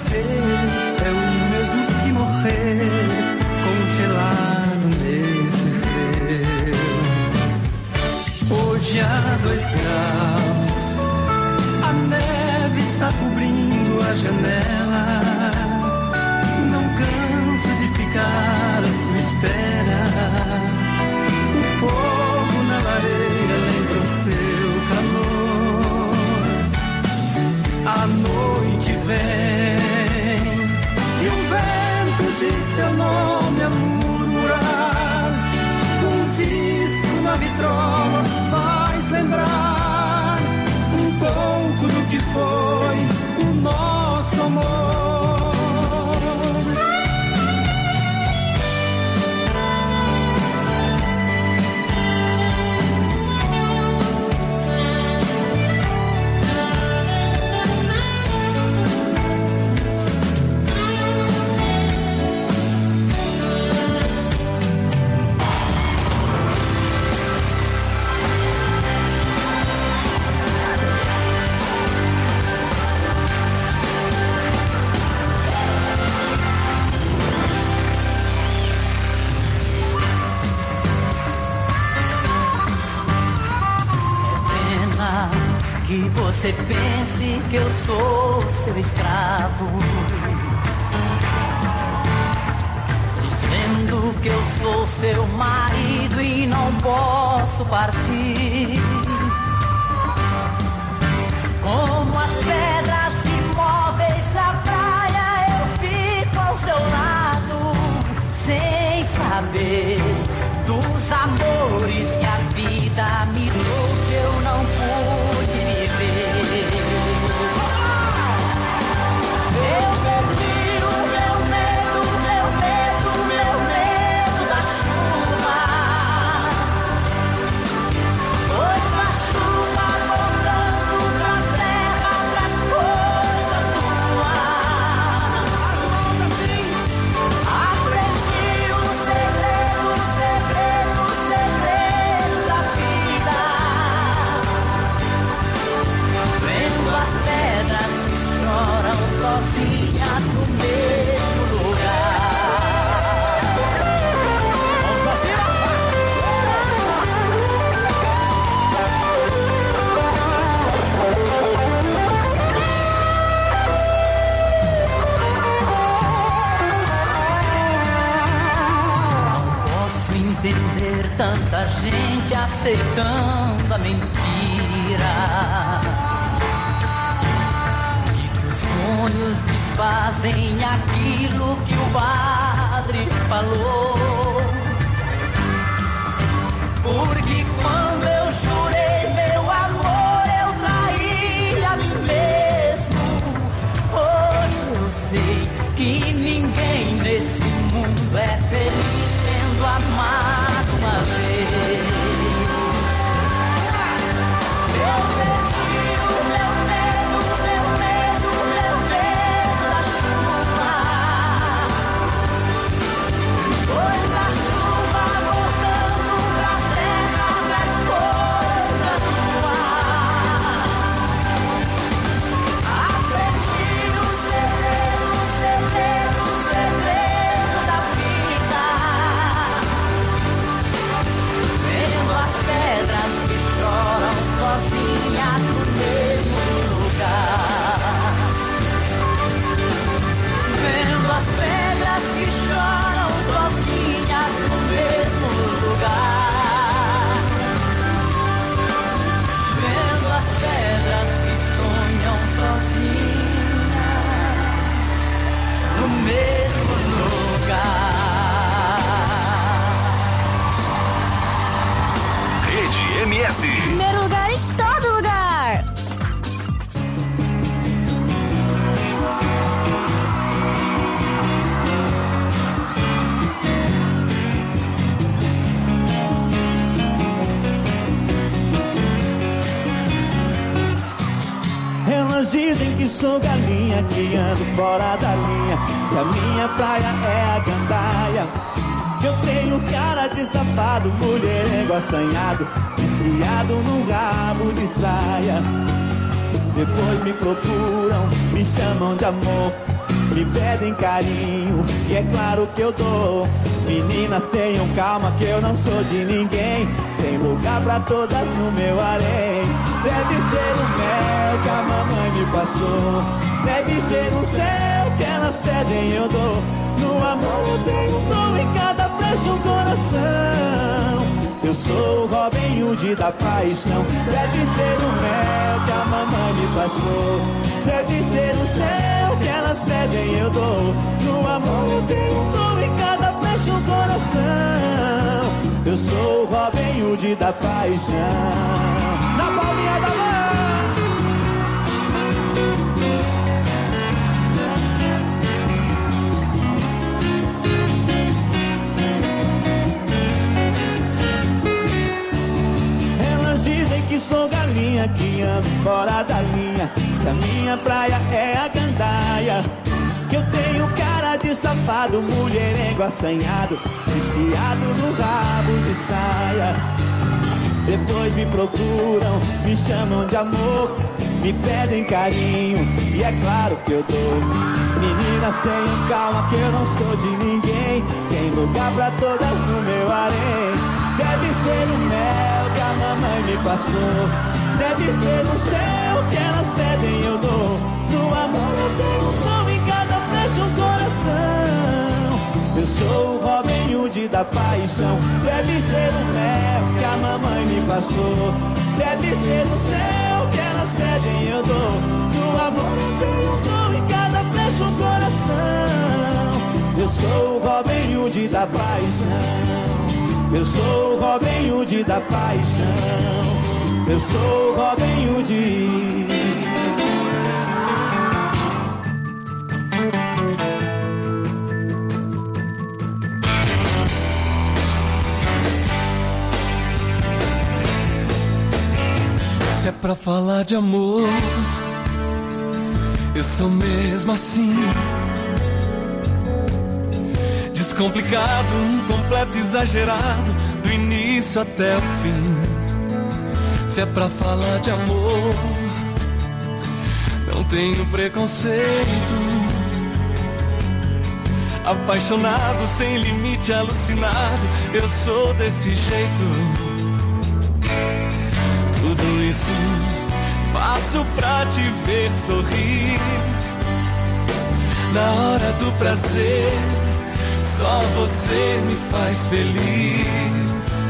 nascer é o mesmo que morrer, congelado nesse frio. Hoje há 2 graus, a neve está cobrindo a janela. Não canso de ficar à sua espera. O fogo na lareira lembra o seu calor. A noite vem e um vento diz seu nome a murmurar. Um disco, uma vitrola faz lembrar um pouco do que foi o nosso amor. Que você pense que eu sou seu escravo, dizendo que eu sou seu marido e não posso partir. Como as pedras imóveis da praia, eu fico ao seu lado, sem saber dos amores que a vida me trouxe, eu não pude viver. Eu perdi o meu medo, meu medo, meu medo da chuva. Pois a chuva voltando pra terra, pras coisas do ar. As mãos assim. Aprendi o segredo, o segredo, o segredo da vida. Vendo as pedras que choram sozinhas no mesmo lugar. Vamos pra cima! Não posso entender tanta gente aceitando a mentira. Os sonhos desfazem aquilo que o padre falou. Porque quando eu jurei meu amor, eu traí a mim mesmo. Hoje eu sei que ninguém nesse mundo é feliz tendo amado uma vez. Eu perdi o meu medo, meu medo, meu medo da chuva. Pois a chuva voltando pra terra, pras coisas do ar. Aprendi o segredo, o segredo, o segredo da vida. Vendo as pedras que choram sozinhas no mesmo lugar. Vendo as pedras que choram sozinhas no mesmo lugar. Vendo as pedras que sonham sozinhas no mesmo lugar. Rede MS. Primeiro lugar em todo lugar. Elas dizem que sou galinha, que ando fora da linha, que a minha praia é a gandaia. Que eu tenho cara de safado, mulherengo assanhado, viciado num rabo de saia. Depois me procuram, me chamam de amor, me pedem carinho e é claro que eu dou. Meninas, tenham calma que eu não sou de ninguém. Tem lugar pra todas no meu harém. Deve ser o mel que a mamãe me passou. Deve ser um céu que elas pedem, eu dou. No amor eu tenho um dom, em cada flecha um coração. Eu sou o Robin Hood da paixão. Deve ser o mel que a mamãe me passou. Deve ser o céu que elas pedem, eu dou. No amor eu tenho um dom, em cada flecha um coração. Eu sou o Robin Hood da paixão. Na palminha da mão. Que sou galinha, que ando fora da linha, que a minha praia é a gandaia, que eu tenho cara de safado, mulherengo assanhado, viciado no rabo de saia. Depois me procuram, me chamam de amor, me pedem carinho e é claro que eu dou. Meninas, tenham calma que eu não sou de ninguém. Tem lugar pra todas no meu harém. Deve ser o mel que a mamãe me passou. Deve ser o céu que elas pedem, eu dou. No amor eu tenho um dom, em cada flecha um coração. Eu sou o Robin Hood da paixão. Deve ser o mel que a mamãe me passou. Deve ser o céu que elas pedem, eu dou. No amor eu tenho um dom, em cada flecha um coração. Eu sou o Robin Hood da paixão. Eu sou o Robin Hood da paixão. Eu sou o Robin Hood. Se é pra falar de amor, eu sou mesmo assim. Descomplicado, um completo exagerado, do início até o fim. Se é pra falar de amor, não tenho preconceito. Apaixonado, sem limite, alucinado, eu sou desse jeito. Tudo isso faço pra te ver sorrir. Na hora do prazer, só você me faz feliz.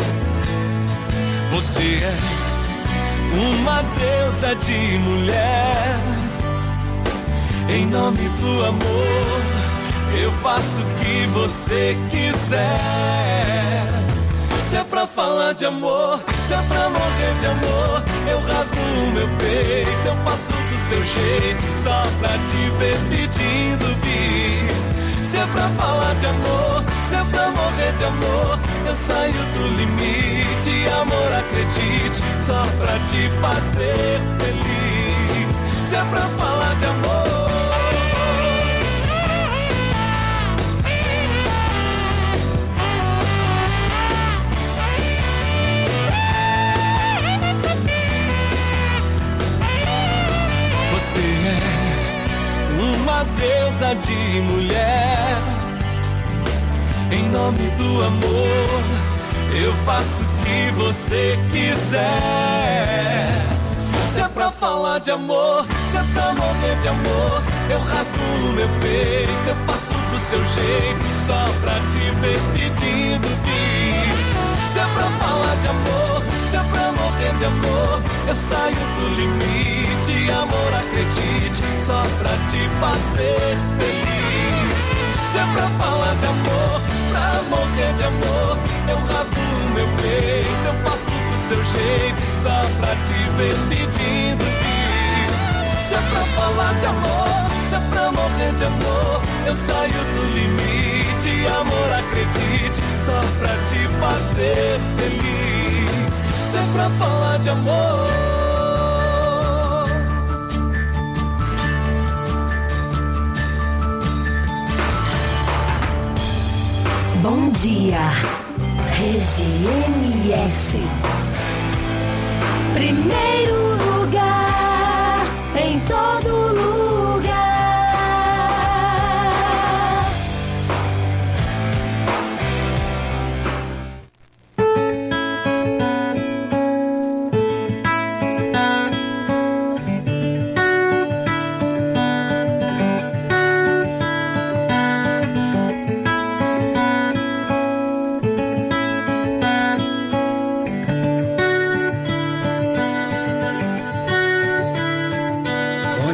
Você é uma deusa de mulher. Em nome do amor, eu faço o que você quiser. Se é pra falar de amor, se é pra morrer de amor, eu rasgo o meu peito, eu faço do seu jeito, só pra te ver pedindo bis. Se é pra falar de amor, se é pra morrer de amor, eu saio do limite, amor, acredite, só pra te fazer feliz. Se é pra falar de amor, você é uma deusa de mulher. Em nome do amor, eu faço o que você quiser. Se é pra falar de amor, se é pra morrer de amor, eu rasgo o meu peito, eu faço do seu jeito, só pra te ver pedindo bis. Se é pra falar de amor, se é pra morrer de amor, eu saio do limite, amor, acredite, só pra te fazer feliz. Se é pra falar de amor, pra morrer de amor, eu rasgo o meu peito, eu faço do seu jeito, só pra te ver pedindo bis. Se é pra falar de amor, se é pra morrer de amor, eu saio do limite, amor, acredite, só pra te fazer feliz. Se é pra falar de amor, Bom dia, Rede MS. Primeiro lugar, em todo lugar.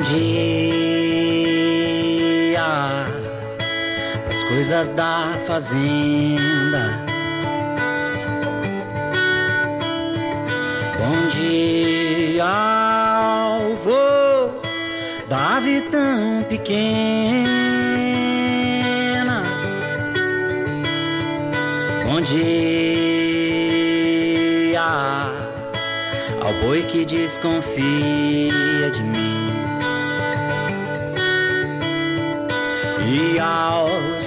dia, as coisas da fazenda. Bom dia ao vô da ave tão pequena. Bom dia ao boi que desconfia de mim. E aos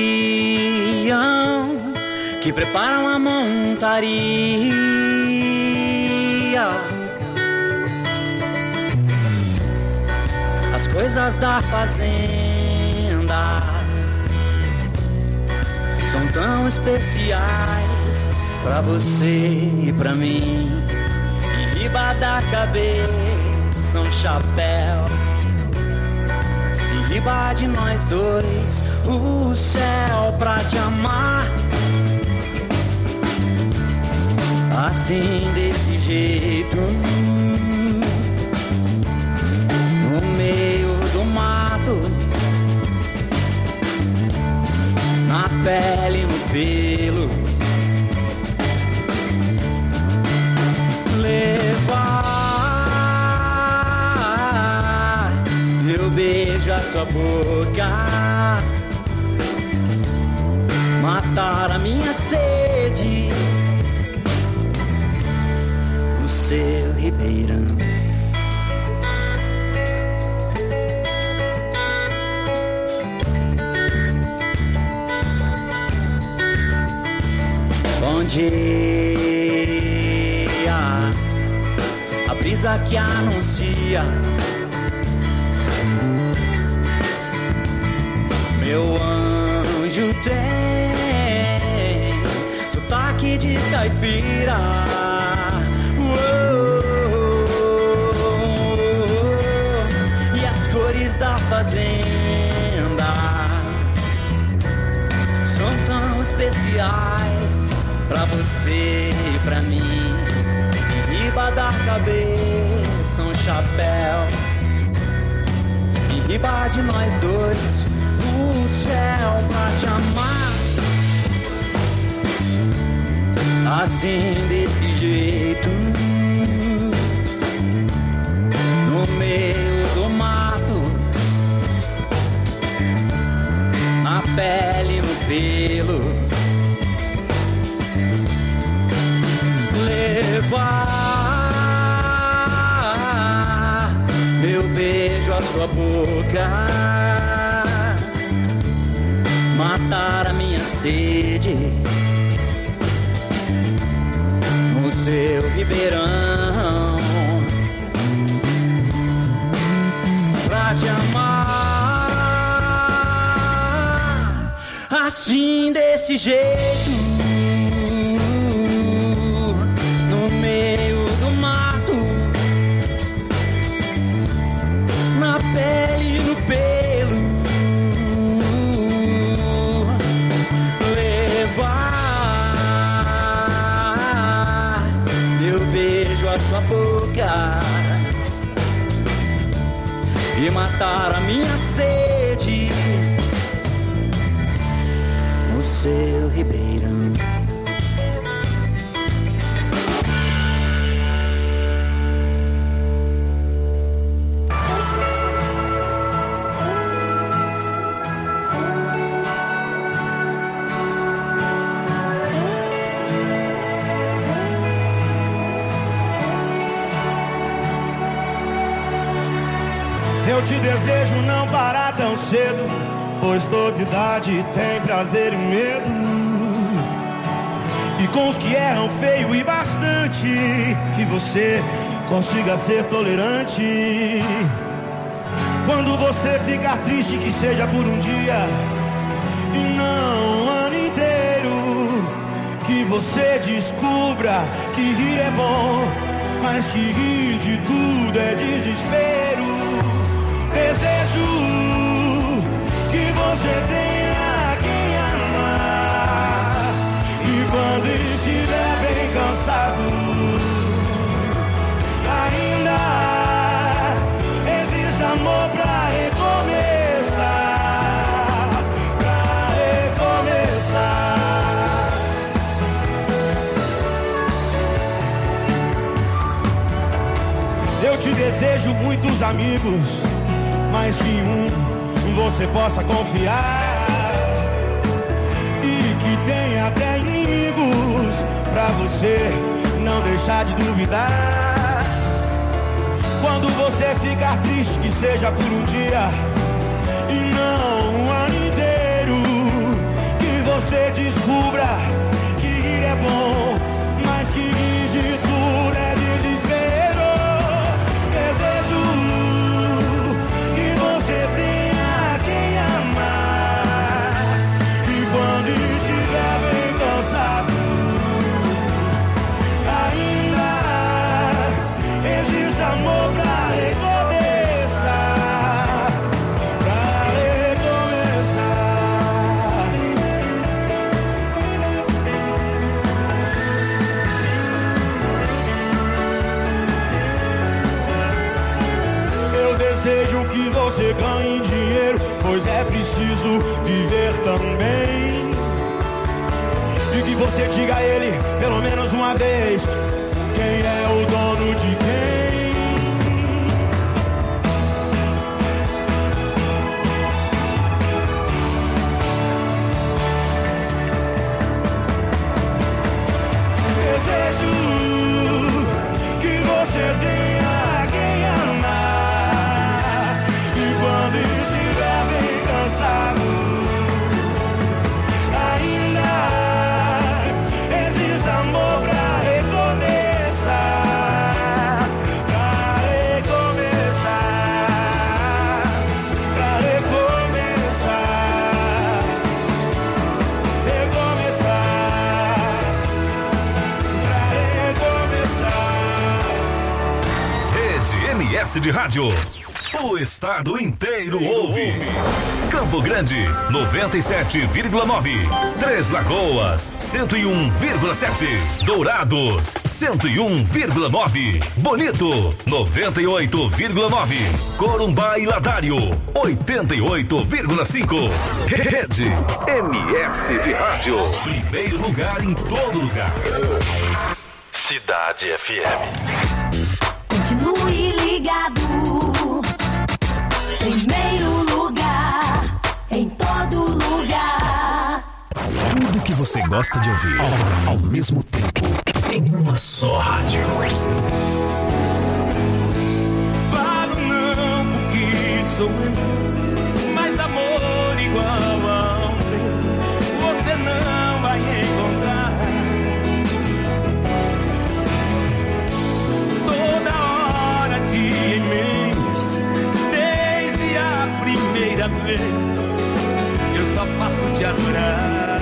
peão que preparam a montaria. As coisas da fazenda são tão especiais pra você e pra mim. Em riba da cabeça um chapéu, em riba de nós dois o céu pra te amar. Assim, desse jeito, no meio do mato, na pele, no pelo, levar meu beijo à sua boca, matar a minha sede no seu ribeirão. Bom dia, a brisa que anuncia meu anjo tem sotaque de caipira. E as cores da fazenda são tão especiais pra você e pra mim. Em riba da cabeça um chapéu, em riba de nós dois o céu pra te amar. Assim, desse jeito, no meio do mato, na pele, no pelo, levar meu beijo à sua boca, matar a minha sede no seu ribeirão, pra te amar. Assim, desse jeito, no meio do mato, na pele e no pelo, levar meu beijo à sua boca e matar a minha sede no seu ribeirão. Eu te desejo não parar tão cedo, pois toda idade tem prazer e medo. E com os que erram feio e bastante, que você consiga ser tolerante. Quando você ficar triste, que seja por um dia e não um ano inteiro. Que você descubra que rir é bom, mas que rir de tudo é desespero. Desejo que você tenha quem amar, e quando estiver bem cansado, ainda existe amor desejo muitos amigos, mais que você possa confiar, e que tenha até inimigos pra você não deixar de duvidar. Quando você ficar triste, que seja por um dia e não um ano inteiro, que você descubra que ir é bom, mas que ir de tudo é desespero. Desejo que você tenha quem amar, e quando estiver bem cansado, ainda existe amor pra recomeçar, pra recomeçar. Eu desejo que você ganhe dinheiro, pois é preciso viver também. E que você diga a ele, pelo menos uma vez, quem é o dono de quem. Desejo que você tenha quem amar, e quando estiver bem cansado, ainda existe amor pra recomeçar, pra recomeçar, pra recomeçar, recomeçar, pra recomeçar. Rede MS de Rádio. O estado inteiro ouve. Campo Grande, 97,9. Três Lagoas, 101,7. Dourados, 101,9. Bonito, 98,9. Corumbá e Ladário, 88,5. Rede MS de Rádio. Primeiro lugar em todo lugar. Cidade FM. Continue ligado. Primeiro lugar, em todo lugar. Tudo que você gosta de ouvir, ao mesmo tempo, em uma só rádio. Falo não, porque sou eu, mas amor igual a ontem você não vai encontrar. Toda hora te imenso, desde a primeira vez, eu só passo te adorar.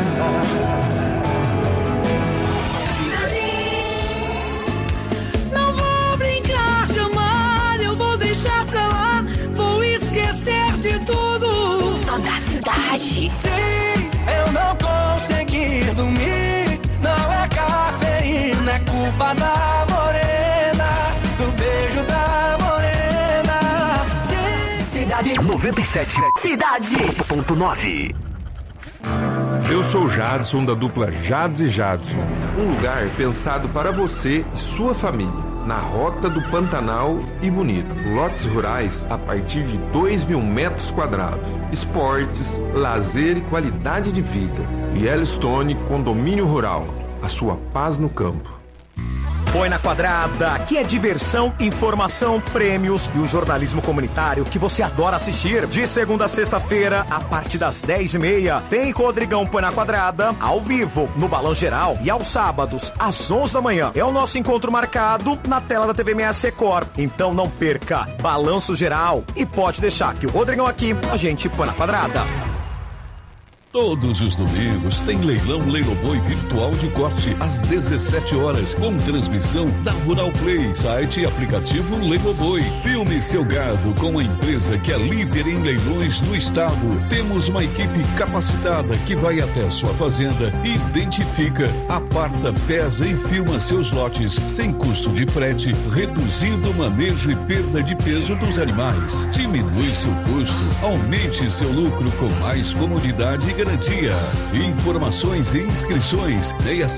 Não vou brincar de amar, eu vou deixar pra lá, vou esquecer de tudo. Só da cidade. Se eu não conseguir dormir, não é cafeína, é culpa da morena, do beijo da morena. Cidade 97. Cidade.9. Eu sou Jadson, da dupla Jads e Jadson. Um lugar pensado para você e sua família, na Rota do Pantanal e Bonito. Lotes rurais a partir de 2.000 metros quadrados. Esportes, lazer e qualidade de vida. Yellowstone Condomínio Rural. A sua paz no campo. Põe na Quadrada, aqui é diversão, informação, prêmios e o jornalismo comunitário que você adora assistir. De segunda a sexta-feira, a partir das 10h30, tem Rodrigão Põe na Quadrada, ao vivo, no Balão Geral, e aos sábados, às 11 da manhã. É o nosso encontro marcado na tela da TV MS Record. Então não perca, Balanço Geral. E pode deixar que o Rodrigão aqui, a gente põe na Quadrada. Todos os domingos tem leilão Leiloboi virtual de corte às 17 horas, com transmissão da Rural Play, site e aplicativo Leiloboi. Filme seu gado com a empresa que é líder em leilões no estado. Temos uma equipe capacitada que vai até a sua fazenda, identifica, aparta, pesa e filma seus lotes sem custo de frete, reduzindo o manejo e perda de peso dos animais. Diminui seu custo, aumente seu lucro com mais comodidade e garantia. Informações e inscrições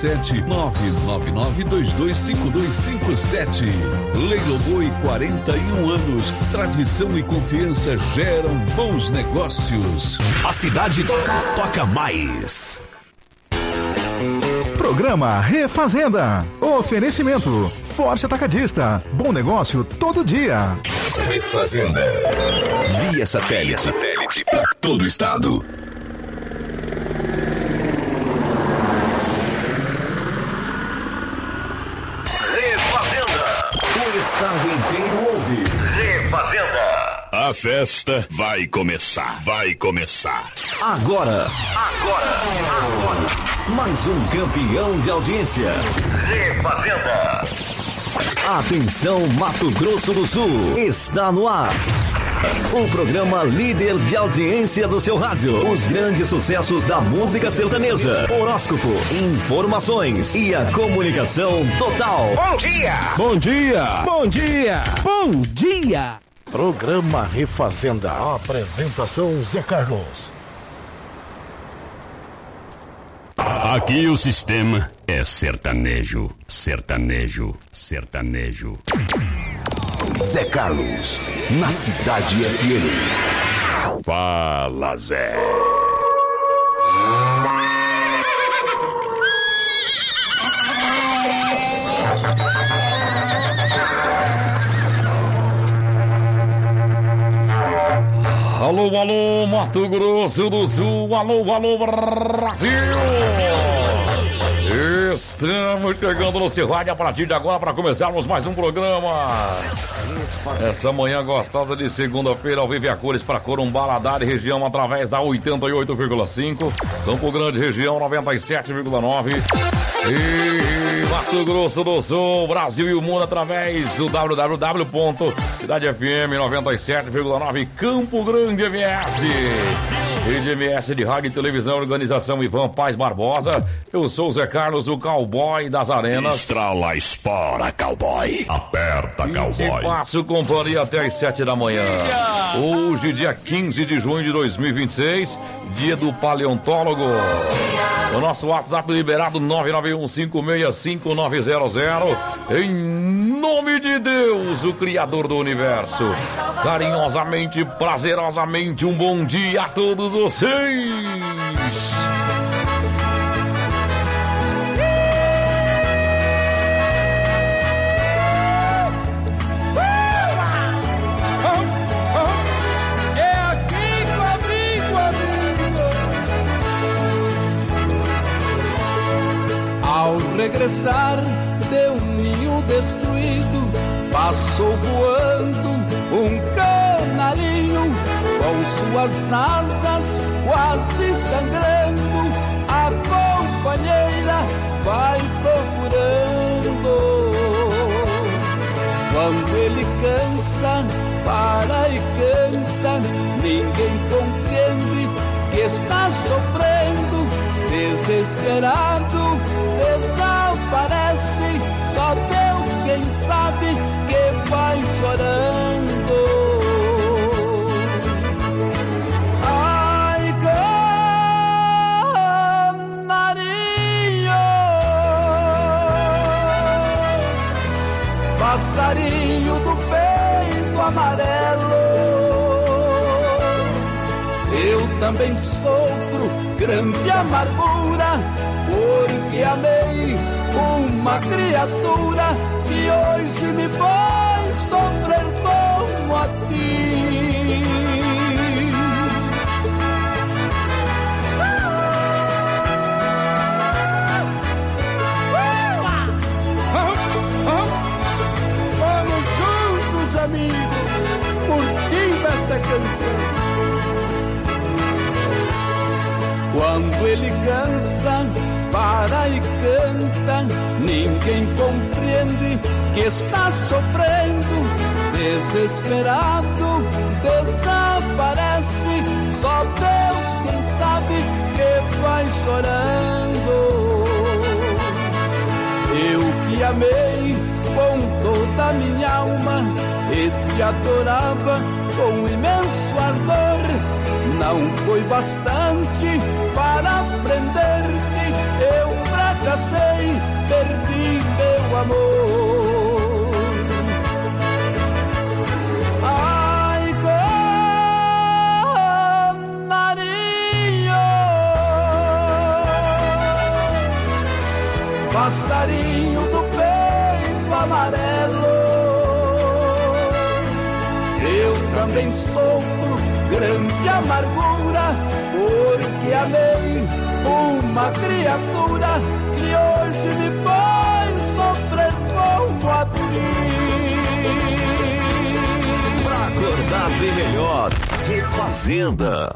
67-999225257. Leilão Boi, 41 anos. Tradição e confiança geram bons negócios. A cidade toca mais. Programa Refazenda. Oferecimento Forte Atacadista. Bom negócio todo dia. Refazenda. Via satélite. Para todo o estado. Refazenda. O estado inteiro ouve. Refazenda. A festa vai começar. Agora. Mais um campeão de audiência. Refazenda. Atenção, Mato Grosso do Sul. Está no ar. O programa líder de audiência do seu rádio. Os grandes sucessos da música sertaneja. Horóscopo, informações e a comunicação total. Bom dia! Programa Refazenda. Apresentação Zé Carlos. Aqui o sistema é sertanejo. Zé Carlos, na Cidade FM. Fala, Zé. Alô, Mato Grosso do Sul, alô, Brasil! Estamos chegando no seu rádio a partir de agora para começarmos mais um programa. Essa manhã gostosa de segunda-feira, ao vivo a cores para Corumbá, Ladar e região através da 88,5, Campo Grande, região 97,9 e Mato Grosso do Sul, Brasil e o mundo através do www.cidadefm97,9 Campo Grande MS. Rede MS de Rádio e Televisão, organização Ivan Paz Barbosa. Eu sou o Zé Carlos, o cowboy das arenas. Estrala, espora, cowboy. Aperta, cowboy. E passo companhia até às 7 da manhã. Hoje, dia 15 de junho de 2026, dia do paleontólogo. O nosso WhatsApp liberado 991565900. Em nome de Deus, o Criador do Universo. Carinhosamente, prazerosamente, um bom dia a todos vocês. Ao regressar de um ninho destruído, passou voando um canarinho, com suas asas quase sangrando, a companheira vai procurando. Quando ele cansa, para e canta, ninguém compreende que está sofrendo. Desesperado, desaparece, só Deus quem sabe que vai chorando. Ai, canarinho, passarinho do peito amarelo, eu também sofro grande amargura, porque amei uma criatura que hoje me faz sofrer como a ti. Vamos juntos, amigos, curtindo esta canção. Quando ele cansa, para e canta, ninguém compreende que está sofrendo. Desesperado, desaparece, só Deus quem sabe que vai chorando. Eu que amei com toda a minha alma, que te adorava com imenso ardor, não foi bastante para prender-te. Eu fracassei, perdi meu amor. Ai, canarinho, passarinho do peito amarelo, eu também sofro grande amargura, porque amei uma criatura que hoje me faz sofrer como a ti. Pra acordar bem melhor, Refazenda.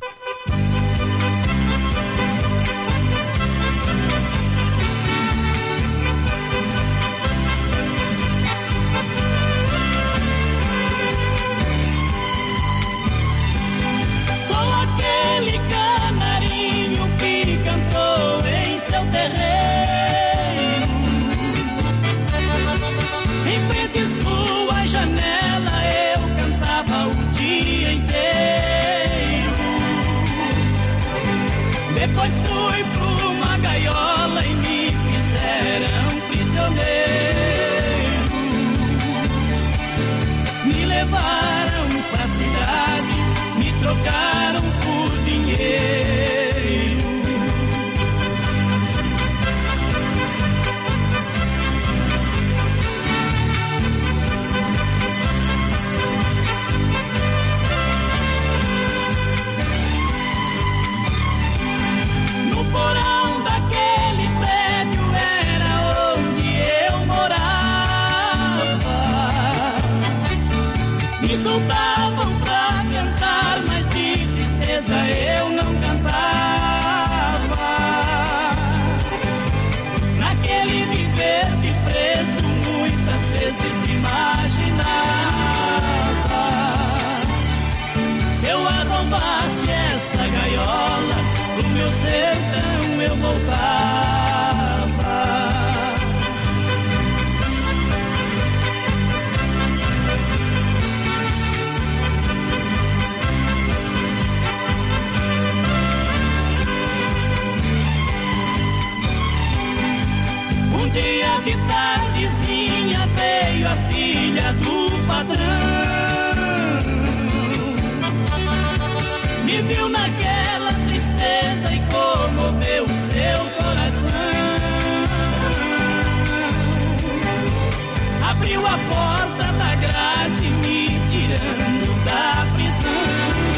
Depois fui pra uma gaiola e me fizeram prisioneiro. Me levaram pra cidade, me trocaram por dinheiro. No porão daquele prédio era onde eu morava. Me soltavam pra cantar, mas de tristeza eu não cantava. Naquele viver de preso muitas vezes imaginava, se eu arrombasse essa gaiola, pro meu sertão eu voltava. Um dia de tardezinha veio a filha do patrão, me viu naquela tristeza e comoveu seu coração. Abriu a porta da grade, me tirando da prisão.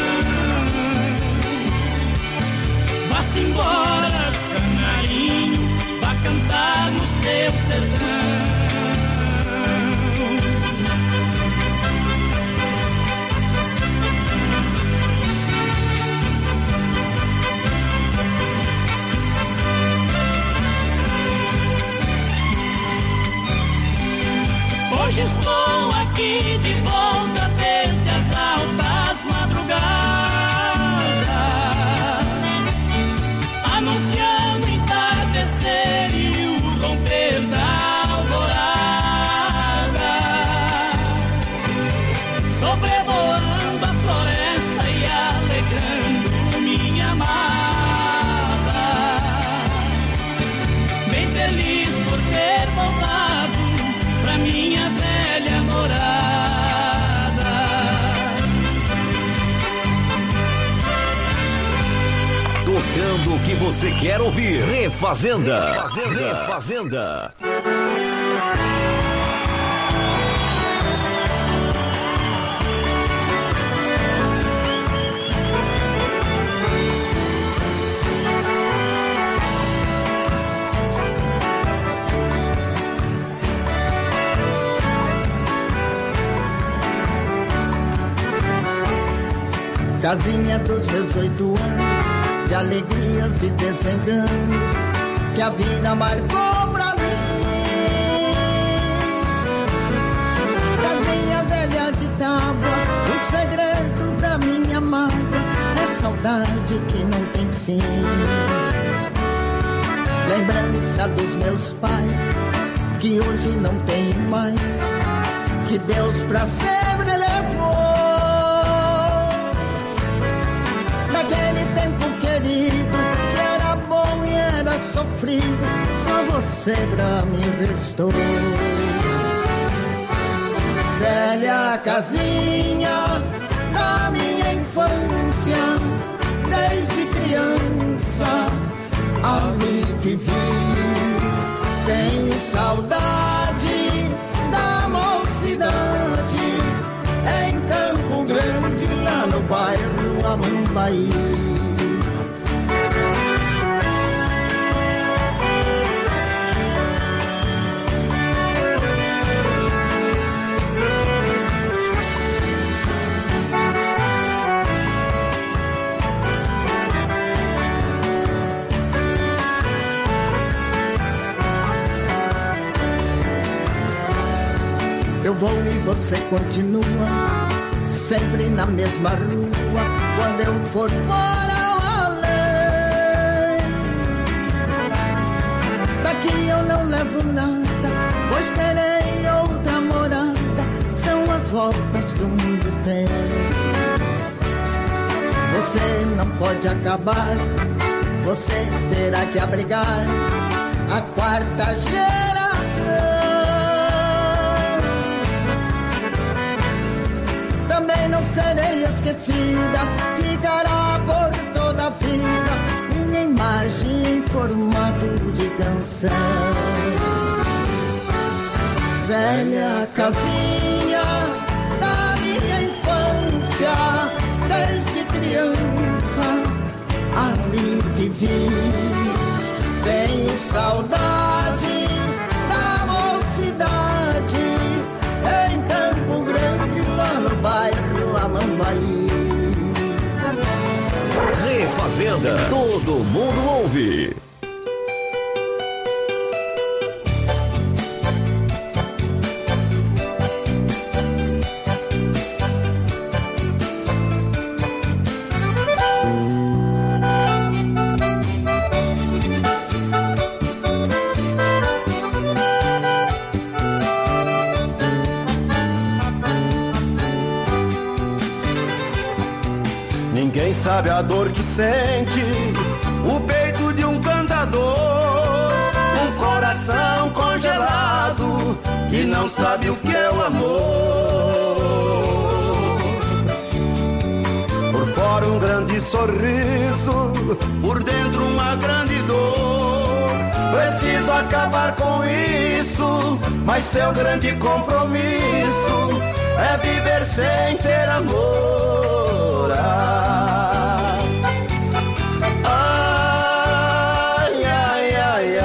Vá-se embora, canarinho, vá cantar no seu sertão. Hoje estou aqui de volta desde as altas madrugadas, anunciando o entardecer e o romper da alvorada, sobrevoando a floresta e alegrando minha amada, bem feliz por ter voltado pra minha velha morada. Tocando o que você quer ouvir. Refazenda. Refazenda. Casinha dos meus 8 anos, de alegrias e desenganos, que a vida marcou pra mim. Casinha velha de tábua, o segredo da minha mágoa é saudade que não tem fim. Lembrança dos meus pais, que hoje não tenho mais, que Deus pra sempre levou. sofrido, só você pra mim restou. Velha casinha da minha infância, desde criança ali vivi. Tenho saudade da mocidade em Campo Grande, lá no bairro Amambaí. Eu vou e você continua, sempre na mesma rua, quando eu for para o além. Daqui eu não levo nada, pois terei outra morada, são as voltas que o mundo tem. Você não pode acabar, você terá que abrigar a quarta geração. Também não serei esquecida, ficará por toda a vida minha imagem em formato de canção. Velha casinha da minha infância, desde criança ali vivi. Tenho saudade da mocidade em Campo Grande, lá no bairro Amambaí. Refazenda, todo mundo ouve. Ninguém sabe a dor que sente o peito de um cantador, um coração congelado que não sabe o que é o amor. Por fora um grande sorriso, por dentro uma grande dor. Preciso acabar com isso, mas seu grande compromisso é viver sem ter amor. Ai, ai, ai,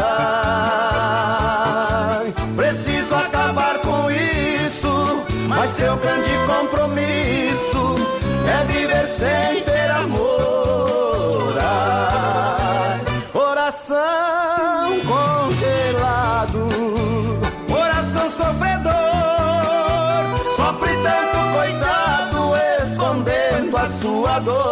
ai. Preciso acabar com isso, mas seu grande compromisso é viver sem ter amor. Ai, coração congelado, coração sofredor, sofre tanto, coitado, escondendo a sua dor.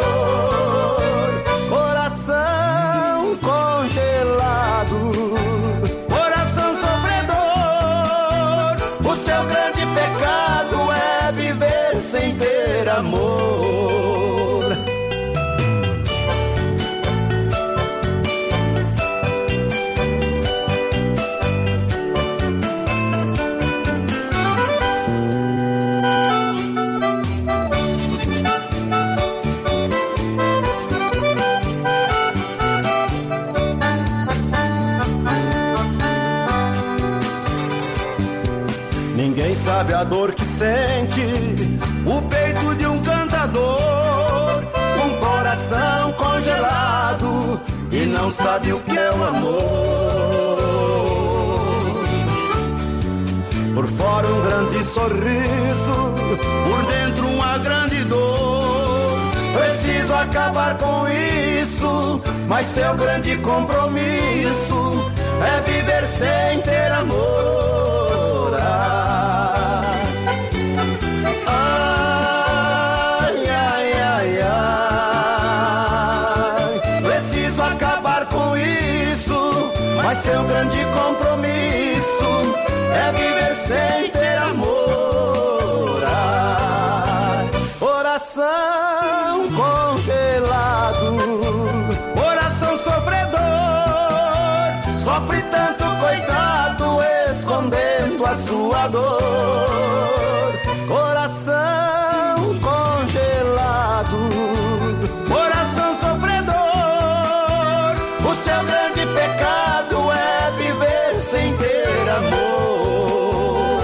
Coração congelado, coração sofredor, o seu grande pecado é viver sem ter amor. Ninguém sabe a dor que sente o peito de um cantador, um coração congelado e não sabe o que é o amor. Por fora um grande sorriso, por dentro uma grande dor. Preciso acabar com isso, mas seu grande compromisso é viver sem ter amor. Ai, ai, ai, ai. Preciso acabar com isso, mas seu grande compromisso é viver sem ter amor. Ai, coração congelado, coração sofredor, sofre tanto, coitado, escondendo a sua dor. Coração congelado, coração sofredor, o seu grande pecado é viver sem ter amor.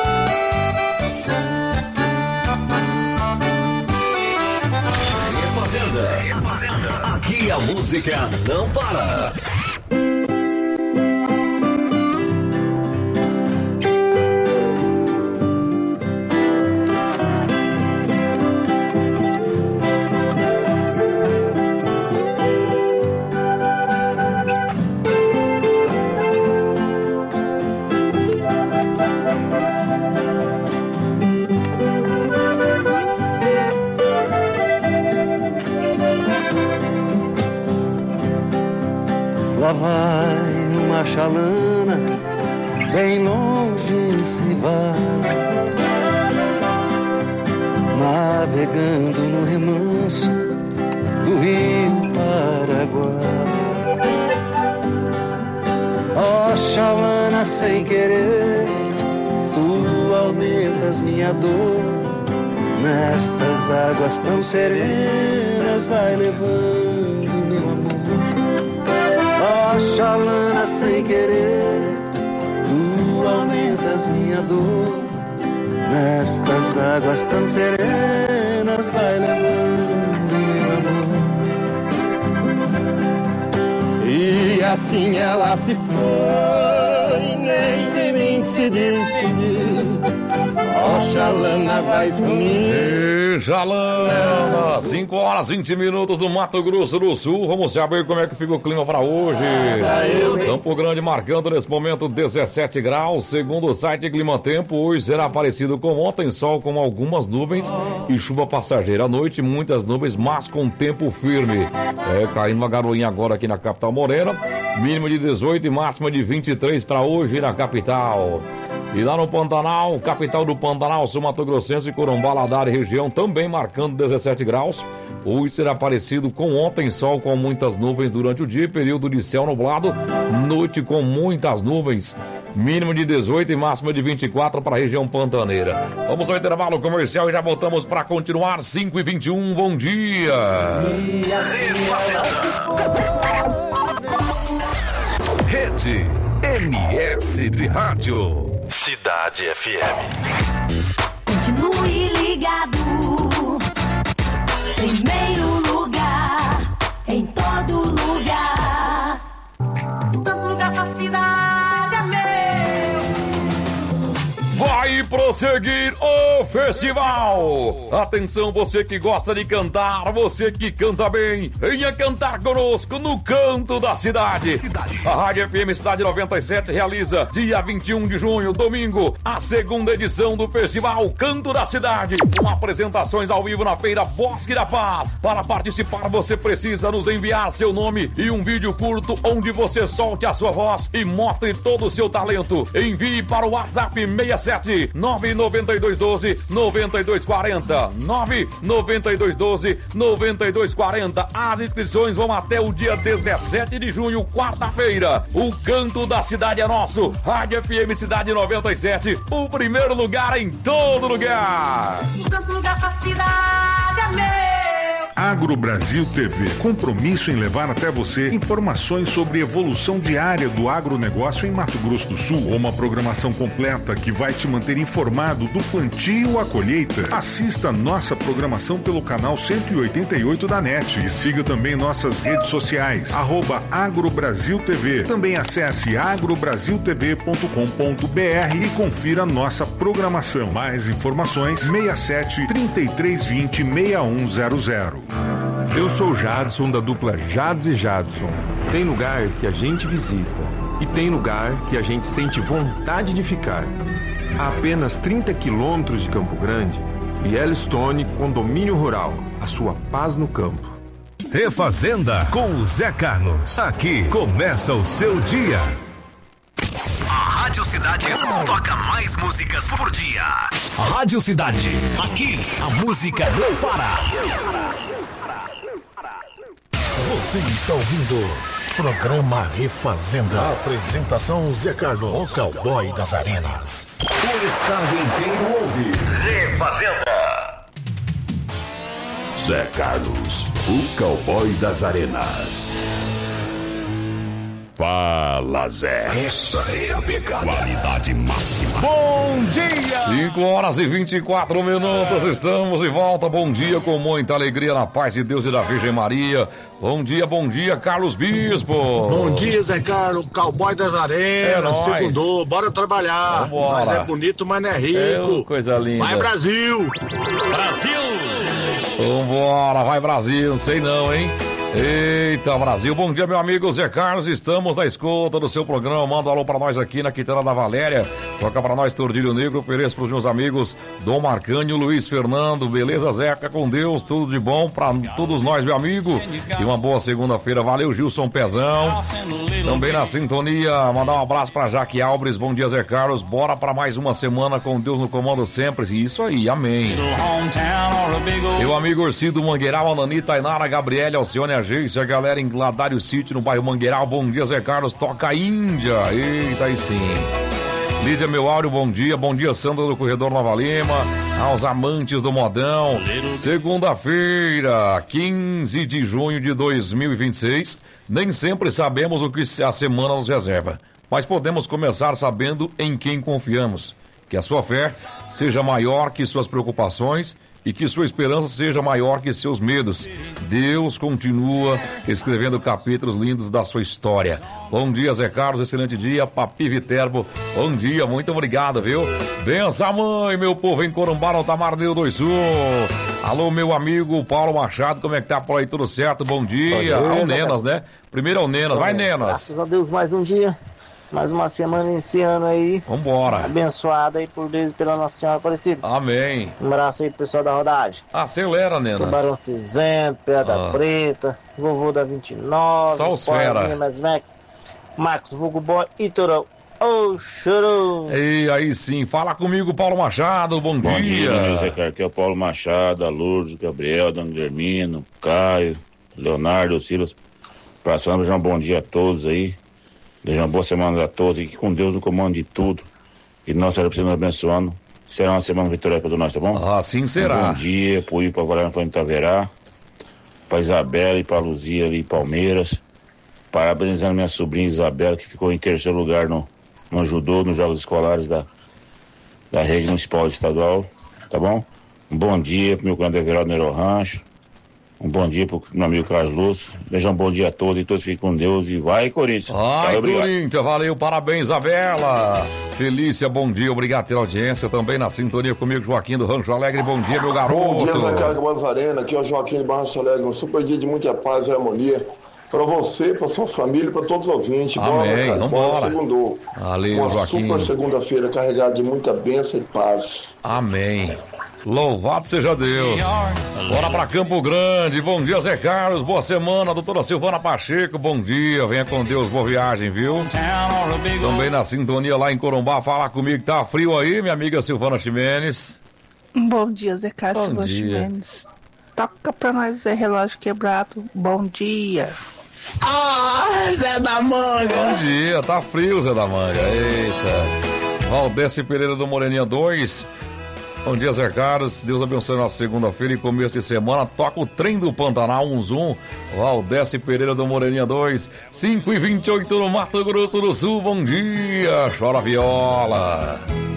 Refazenda. Aqui a música não para. Lá vai uma chalana, bem longe se vai, navegando no remanso do rio Paraguai. Ó chalana, sem querer, tu aumentas minha dor, nessas águas tão serenas vai levando meu amor. Ó chalana, sem querer, tu aumentas minha dor, nestas águas tão serenas vai levando meu amor. E assim ela se foi, nem de mim se despedir. Ó chalana, vais comigo. Chalana, 5 horas 20 minutos no Mato Grosso do Sul. Vamos saber como é que fica o clima para hoje. Campo Grande marcando nesse momento 17 graus. Segundo o site Clima Tempo, hoje será parecido com ontem, sol com algumas nuvens e chuva passageira. À noite, muitas nuvens, mas com tempo firme. Caindo uma garoinha agora aqui na capital morena. Mínima de 18 e máxima de 23 para hoje na capital. E lá no Pantanal, capital do Pantanal, Sul Mato Grossense, Corumbá, Ladara e região, também marcando 17 graus. Hoje será parecido com ontem, sol com muitas nuvens durante o dia, período de céu nublado, noite com muitas nuvens. Mínimo de 18 e máxima de 24 para a região pantaneira. Vamos ao intervalo comercial e já voltamos para continuar. 5h21, bom dia. Rede MS de Rádio. Cidade FM. Continue ligado. Primeiro lugar, em todo lugar. Tanto dessa cidade é meu. Vai prosseguir o festival. Atenção, você que gosta de cantar, você que canta bem, venha cantar conosco no Canto da Cidade. A Rádio FM Cidade 97 realiza dia 21 de junho, domingo, a segunda edição do festival Canto da Cidade, com apresentações ao vivo na Feira Bosque da Paz. Para participar, você precisa nos enviar seu nome e um vídeo curto onde você solte a sua voz e mostre todo o seu talento. Envie para o WhatsApp 67 99212 9240 99212 9240. As inscrições vão até o dia 17 de junho, quarta-feira. O Canto da Cidade é nosso. Rádio FM Cidade 97, o primeiro lugar em todo lugar. O canto dessa cidade é meu. Agro Brasil TV, compromisso em levar até você informações sobre evolução diária do agronegócio em Mato Grosso do Sul. Uma programação completa que vai te manter informado do plantio à colheita. Assista nossa programação pelo canal 188 da NET e siga também nossas redes sociais, @AgroBrasilTV. Também acesse agrobrasiltv.com.br e confira nossa programação. Mais informações 67 3320 6100. Eu sou o Jadson da dupla Jades e Jadson. Tem lugar que a gente visita e tem lugar que a gente sente vontade de ficar. A apenas 30 quilômetros de Campo Grande, Yellowstone Condomínio Rural, a sua paz no campo. Refazenda com o Zé Carlos. Aqui começa o seu dia. A Rádio Cidade toca mais músicas por dia. Rádio Cidade. Aqui a música não para. Você está ouvindo Programa Refazenda. Apresentação Zé Carlos, o cowboy das arenas. O estado inteiro ouve Refazenda. Zé Carlos, o cowboy das arenas. Fala, Zé. Essa é a pegada. Qualidade máxima. Bom dia! 5h24, estamos de volta. Bom dia, com muita alegria, na paz de Deus e da Virgem Maria. Bom dia, Carlos Bispo. Bom dia, Zé Carlos, cowboy das arenas. Segundou, bora trabalhar. Vambora. Mas é bonito, mas não é rico. Coisa linda. Vai, Brasil! Brasil! Vambora, vai, Brasil, sei não, hein? Eita, Brasil, bom dia, meu amigo Zé Carlos, estamos na escuta do seu programa, manda um alô pra nós aqui na Quintana da Valéria, toca pra nós Tordilho Negro, ofereço pros meus amigos Dom Marcânio, Luiz Fernando, beleza, Zé, fica com Deus, tudo de bom pra todos nós, meu amigo, e uma boa segunda-feira, valeu, Gilson Pezão, também na sintonia, mandar um abraço pra Jaque Albres, bom dia, Zé Carlos, bora pra mais uma semana com Deus no comando sempre, isso aí, amém. Meu amigo Orcido Mangueiral, Ananita, Tainara, Gabriele, Alcione, agência, galera em Gladário City, no bairro Mangueiral, bom dia, Zé Carlos, toca Índia, eita, aí sim. Lídia Meu Áureo, bom dia, Sandra do Corredor Nova Lima, aos amantes do modão, segunda-feira, 15 de junho de 2026, nem sempre sabemos o que a semana nos reserva, mas podemos começar sabendo em quem confiamos, que a sua fé seja maior que suas preocupações e que sua esperança seja maior que seus medos. Deus continua escrevendo capítulos lindos da sua história. Bom dia, Zé Carlos, excelente dia. Papi Viterbo, bom dia, muito obrigado, viu? Benção, mãe, meu povo em Corumbá, Altamar, Neu do Sul. Alô, meu amigo Paulo Machado, como é que tá por aí? Tudo certo? Bom dia. Ao Nenas, né? Primeiro ao Nenas, vai, Nenas. Graças a Deus, mais um dia. Mais uma semana iniciando aí. Vambora. Abençoada aí por Deus e pela Nossa Senhora Aparecida. Amém. Um abraço aí pro pessoal da rodagem. Acelera, Nenas. Tubarão Cinzento, Pedra Preta, Vovô da 29. Só os fera. Marcos Vulgo Boy e Torão. Ô, chorou. E aí sim, fala comigo, Paulo Machado, bom dia. Bom dia, Zé Carlos, aqui é o Paulo Machado, a Lourdes, Gabriel, Dona Guilhermino, Caio, Leonardo, Silas. Passamos já um bom dia a todos aí. Desejo uma boa semana a todos e que com Deus no comando de tudo. E nós seremos nos abençoando. Será uma semana vitoriosa para nós, tá bom? Assim será. Um bom dia pro Ipo, pra Valeriano Flamengo Taverá, pra Isabela e pra Luzia ali em Palmeiras. Parabenizando minha sobrinha Isabela, que ficou em terceiro lugar no judô, nos Jogos Escolares da rede municipal e estadual, tá bom? Um bom dia pro meu cunhado Everaldo Nero Rancho. Um bom dia pro meu amigo Carlos Lúcio. Desejo um bom dia a todos e todos fiquem com Deus. E vai, Corinthians. Vai, Corinthians. Valeu, parabéns, Isabela. Felícia, bom dia. Obrigado pela audiência. Também na sintonia comigo, Joaquim do Rancho Alegre. Bom dia, meu garoto. Bom dia, Zé Carlos Arena. Aqui é o Joaquim do Rancho Alegre. Um super dia de muita paz e harmonia. Para você, para sua família, para todos os ouvintes. Amém. Vambora. Segundou. Valeu, Joaquim. Uma super segunda-feira carregada de muita bênção e paz. Amém. Louvado seja Deus. Bora pra Campo Grande. Bom dia, Zé Carlos. Boa semana, doutora Silvana Pacheco. Bom dia, venha com Deus, boa viagem, viu? Também na sintonia lá em Corumbá. Fala comigo, tá frio aí, minha amiga Silvana Ximenes. Bom dia, Zé Carlos. Silvana Ximenes. Toca pra nós, Zé Relógio Quebrado. Bom dia. Zé da Manga. Bom dia, tá frio, Zé da Manga. Eita. Valdécio Pereira do Moreninha 2. Bom dia, Zé Carlos. Deus abençoe nossa segunda-feira e começo de semana. Toca o trem do Pantanal 11. Valdécio Pereira do Moreninha 2. 5h28 no Mato Grosso do Sul. Bom dia. Chora viola.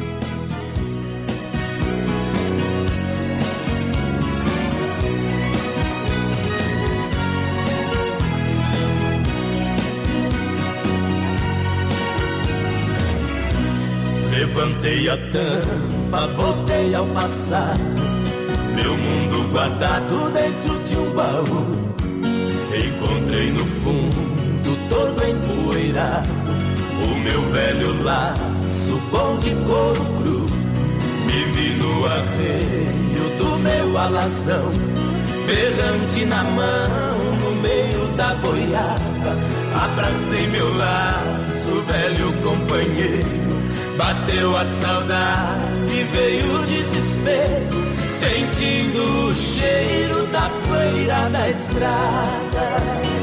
Levantei a tampa, voltei ao passado, meu mundo guardado dentro de um baú. Encontrei no fundo, todo empoeirado, o meu velho laço bom de couro cru. Me vi no arreio do meu alazão, berrante na mão, no meio da boiada. Abracei meu laço, velho companheiro. Bateu a saudade, veio o desespero, sentindo o cheiro da poeira da da estrada.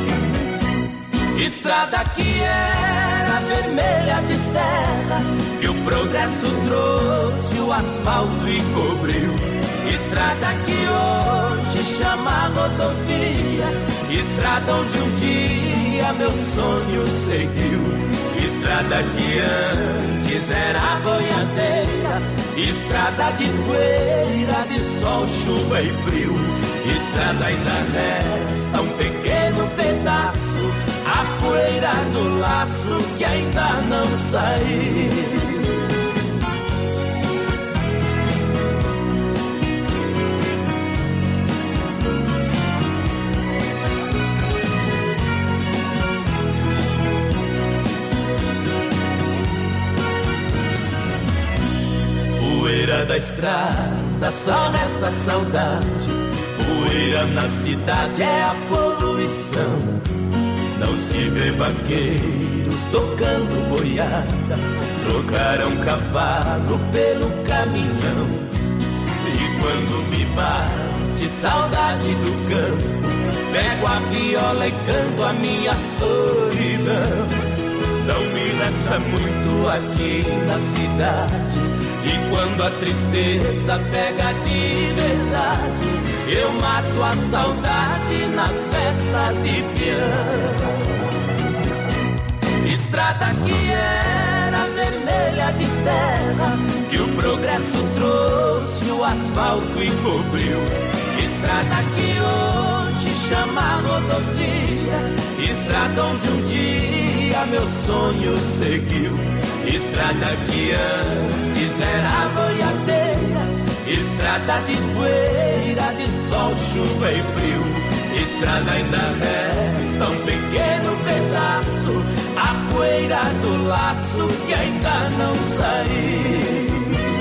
Estrada que era vermelha de terra, que o progresso trouxe o asfalto e cobriu. Estrada que hoje chama rodovia, estrada onde um dia meu sonho seguiu. Estrada que antes era boiadeira, estrada de poeira, de sol, chuva e frio. Estrada ainda resta um pequeno pedaço, a poeira do laço que ainda não saiu. Poeira da estrada, só resta saudade. Poeira na cidade é a poluição. Não se vê vaqueiros tocando boiada, trocaram cavalo pelo caminhão. E quando me bate saudade do campo, pego a viola e canto a minha solidão. Não me resta muito aqui na cidade, e quando a tristeza pega de verdade, eu mato a saudade nas festas de piano. Estrada que era vermelha de terra, que o progresso trouxe o asfalto e cobriu. Estrada que hoje chama rodovia, estrada onde um dia meu sonho seguiu. Estrada que antes era boiadeira, estrada de poeira, de sol, chuva e frio. Estrada ainda resta um pequeno pedaço, a poeira do laço que ainda não saiu.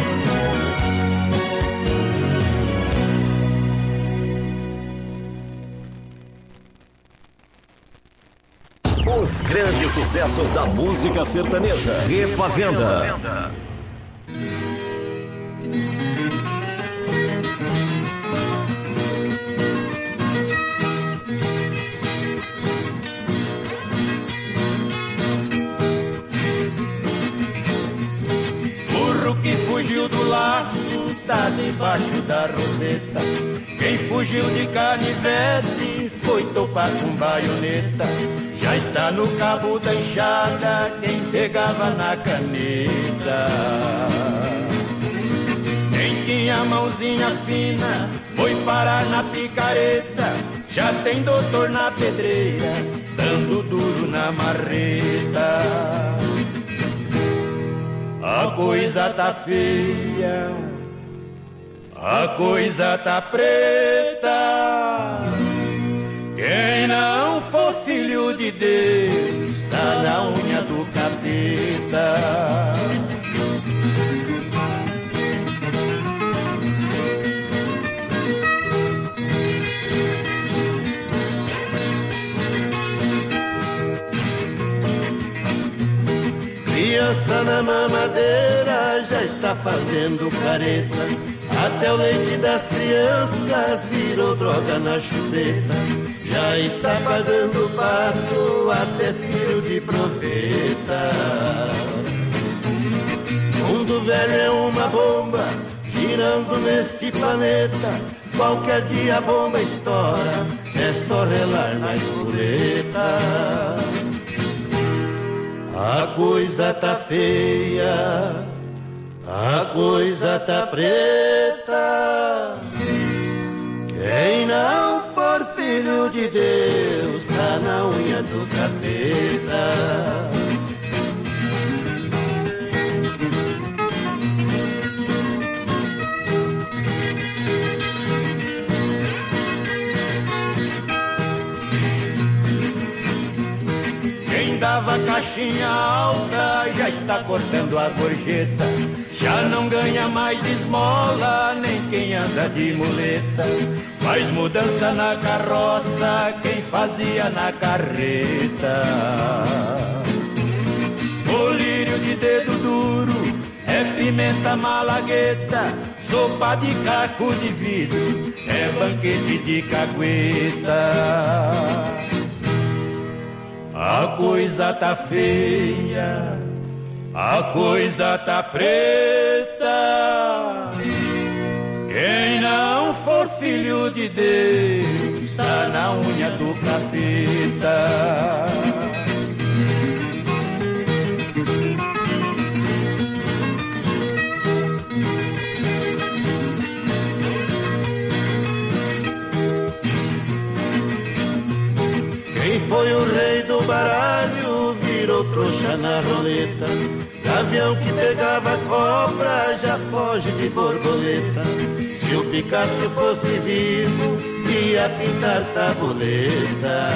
Os grandes sucessos da música sertaneja. Refazenda. Burro que fugiu do laço tá debaixo da roseta. Quem fugiu de canivete foi topar com baioneta. Já está no cabo da enxada quem pegava na caneta. Quem tinha mãozinha fina foi parar na picareta. Já tem doutor na pedreira dando duro na marreta. A coisa tá feia, a coisa tá preta. Quem não for filho de Deus tá na unha do capeta. Criança na mamadeira já está fazendo careta. Até o leite das crianças virou droga na chupeta. Já está pagando pato até filho de profeta. Mundo velho é uma bomba girando neste planeta. Qualquer dia a bomba estoura, é só relar na espoleta. A coisa tá feia, a coisa tá preta. Quem não for filho de Deus tá na unha do capeta. Quem dava caixinha alta já está cortando a gorjeta. Já não ganha mais esmola nem quem anda de muleta. Faz mudança na carroça quem fazia na carreta. O lírio de dedo duro é pimenta malagueta, sopa de caco de vidro, é banquete de cagueta. A coisa tá feia, a coisa tá preta. Quem não for filho de Deus tá na unha do capeta. Quem foi o rei do baralho virou trouxa na roleta. Gavião que pegava cobra já foge de borboleta. Se o Picasso fosse vivo, ia pintar tabuleta.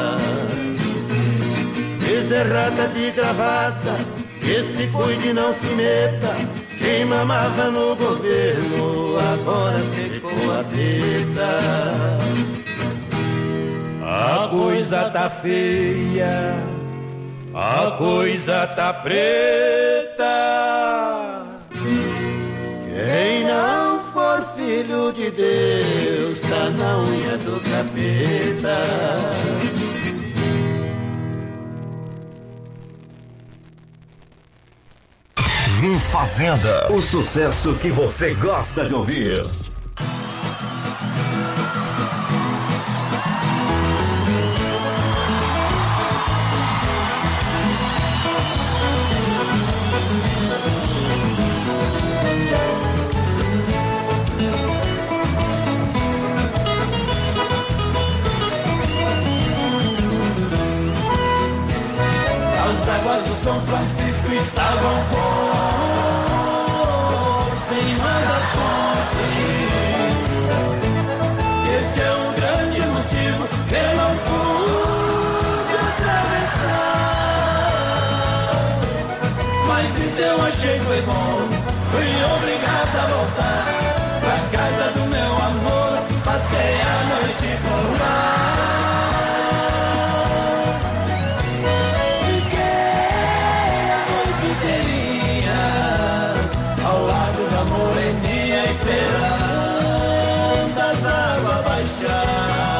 Bezerrada de gravata, que se cuide não se meta. Quem mamava no governo, agora secou a teta. A coisa tá feia, a coisa tá preta. Quem não for filho de Deus tá na unha do capeta. Refazenda, o sucesso que você gosta de ouvir. São Francisco estavam por cima da ponte. Este é um grande motivo que eu não pude atravessar. Mas se eu achei foi bom, fui obrigado a voltar pra casa do meu amor. Passei a noite por lá. Esperando as águas baixar.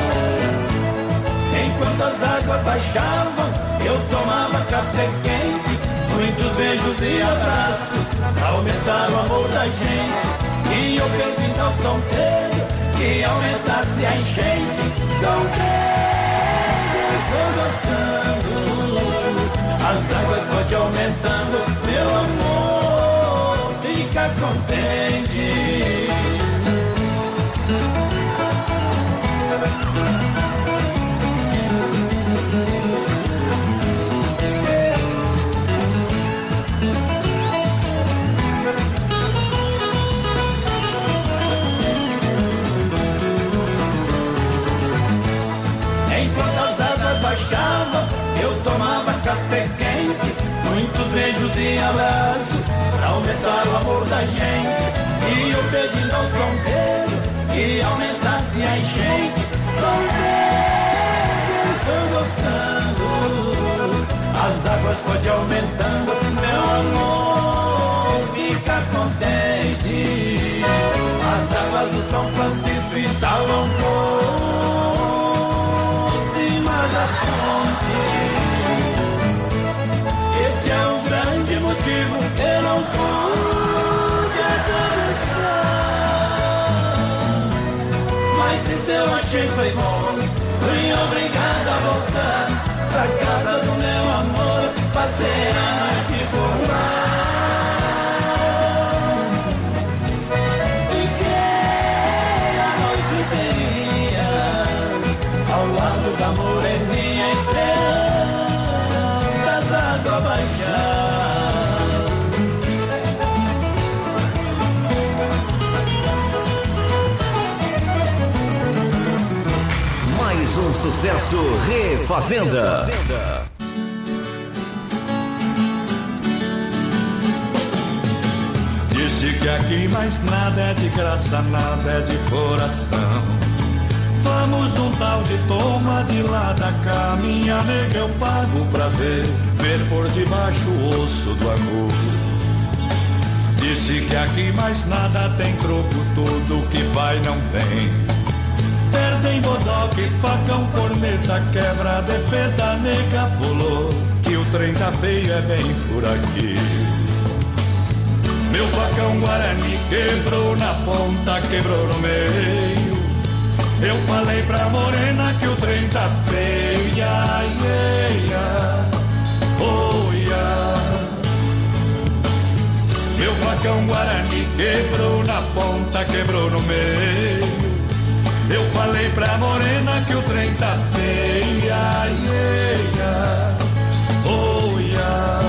Enquanto as águas baixavam, eu tomava café quente, muitos beijos e abraços pra aumentar o amor da gente. E eu pedi ao São Pedro que aumentasse a enchente. São Pedro, estou gostando. As águas podem aumentando, meu amor, fica contente. Enquanto as águas baixavam, eu tomava café quente, muitos beijos e abraços pra aumentar o amor da gente. E eu pedindo ao São Pedro que aumentasse a enchente. São Pedro, eu estou gostando. As águas podem aumentando, meu amor, fica contente. As águas do São Francisco estavam por cima da ponte. Este é um grande motivo que não pude atravessar. Mas se eu achei foi bom, fui obrigado a voltar pra casa do meu amor. Passei a noite por lá. Fiquei a noite inteirinha ao lado da moreninha, esperando as águas baixar. Mais um sucesso, Refazenda. Disse que aqui mais nada é de graça, nada é de coração. Vamos num tal de toma de lá da cá, minha nega eu pago pra ver por debaixo o osso do agudo. Disse que aqui mais nada tem troco, tudo que vai não vem. Perdem bodoque, facão, corneta, quebra, defesa, nega, pulou. Que o trem tá feio é bem por aqui. Meu facão Guarani quebrou na ponta, quebrou no meio. Eu falei pra morena que o trem tá feio, ia, ia, oh, ia. Meu facão Guarani quebrou na ponta, quebrou no meio. Eu falei pra morena que o trem tá feio, ia, ia, oh, ia.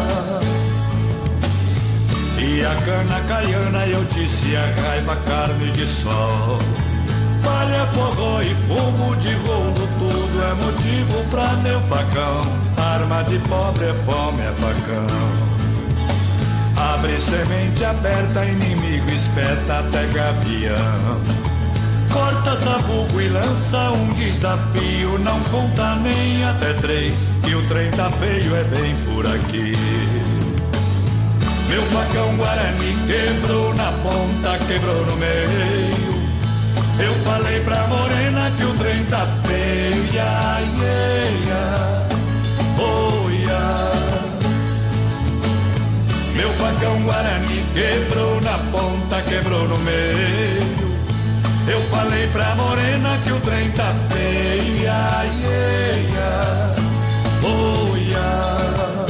E a cana caiana eu disse a raiva, carne de sol. Palha, forró e fumo de rolo, tudo é motivo pra meu facão. Arma de pobre é fome, é facão. Abre semente aberta, inimigo espeta até gavião. Corta sabugo e lança um desafio, não conta nem até 3, que o trem tá feio é bem por aqui. Meu facão Guarani quebrou na ponta, quebrou no meio. Eu falei pra morena que o trem tá feio, ia, ia, oh, ia. Meu facão Guarani quebrou na ponta, quebrou no meio. Eu falei pra morena que o trem tá feio, ia, ia, oh, ia.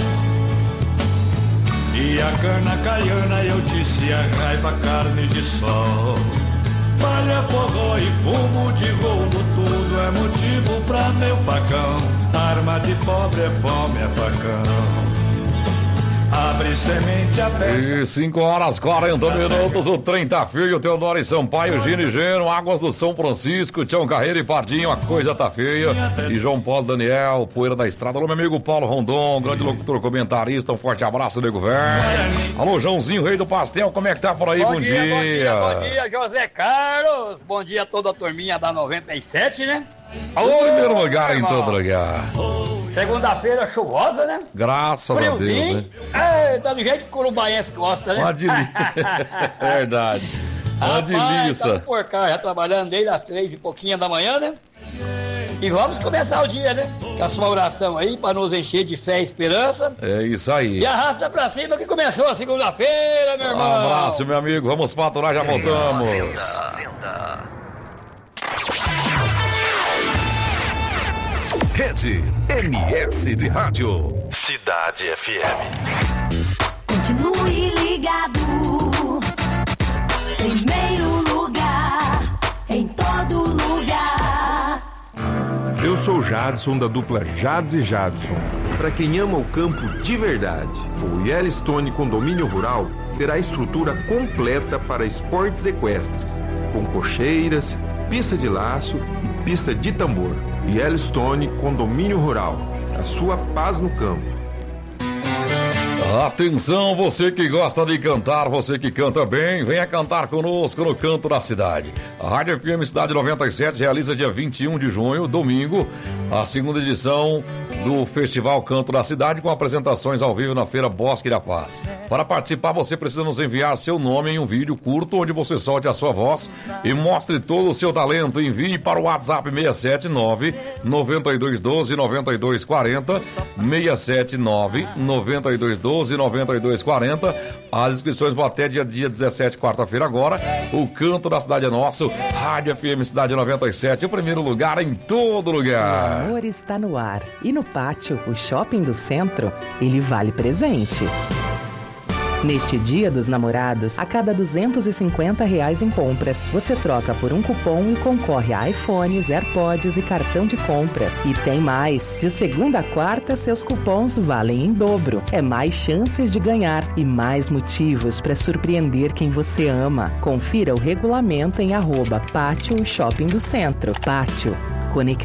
E a cana caiana eu disse a raiva, carne de sol. Palha, forró e fumo de rolo, tudo é motivo pra meu facão. Arma de pobre é fome, é facão. Abre semente aberta. E 5h40, o trem tá feio. Teodoro e Sampaio, Gino e Geno, Águas do São Francisco, Tião Carreira e Pardinho, a coisa tá feia. E João Paulo Daniel, Poeira da Estrada. Alô, meu amigo Paulo Rondon, grande locutor comentarista, um forte abraço, nego velho. Alô, Joãozinho, rei do pastel, como é que tá por aí? Bom dia. Bom dia, José Carlos. Bom dia a toda a turminha da 97, né? Primeiro lugar em todo lugar. Segunda-feira chuvosa, né? Graças friozinho. A Deus, né? É, tá do jeito que o Curumbaense gosta, né? Verdade. Uma delícia. Tá por cá, já trabalhando desde as 3 e pouquinho da manhã, né? E vamos começar o dia, né? Com a sua oração aí, pra nos encher de fé e esperança. É isso aí. E arrasta pra cima que começou a segunda-feira, meu irmão. Um abraço, meu amigo. Vamos faturar, já voltamos. Rede MS de Rádio. Cidade FM. Continue ligado. Primeiro lugar, em todo lugar. Eu sou Jadson, da dupla Jades e Jadson. Para quem ama o campo de verdade, o Yellowstone Condomínio Rural terá estrutura completa para esportes equestres, com cocheiras, pista de laço e pista de tambor. Yellowstone Condomínio Rural, a sua paz no campo. Atenção, você que gosta de cantar, você que canta bem, venha cantar conosco no Canto da Cidade. A Rádio FM Cidade 97 realiza dia 21 de junho, domingo, a segunda edição do Festival Canto da Cidade, com apresentações ao vivo na Feira Bosque da Paz. Para participar, você precisa nos enviar seu nome em um vídeo curto, onde você solte a sua voz e mostre todo o seu talento. Envie para o WhatsApp 679-9212-9240, 679-9212-9240. As inscrições vão até dia 17, quarta-feira agora. O Canto da Cidade é nosso. Rádio FM Cidade 97, o primeiro lugar em todo lugar. O amor está no ar. E no pátio, o Shopping do Centro, ele vale presente. Neste Dia dos Namorados, a cada R$250 em compras, você troca por um cupom e concorre a iPhones, AirPods e cartão de compras. E tem mais! De segunda a quarta, seus cupons valem em dobro. É mais chances de ganhar e mais motivos para surpreender quem você ama. Confira o regulamento em @Pátio Shopping do Centro. Pátio, conectado.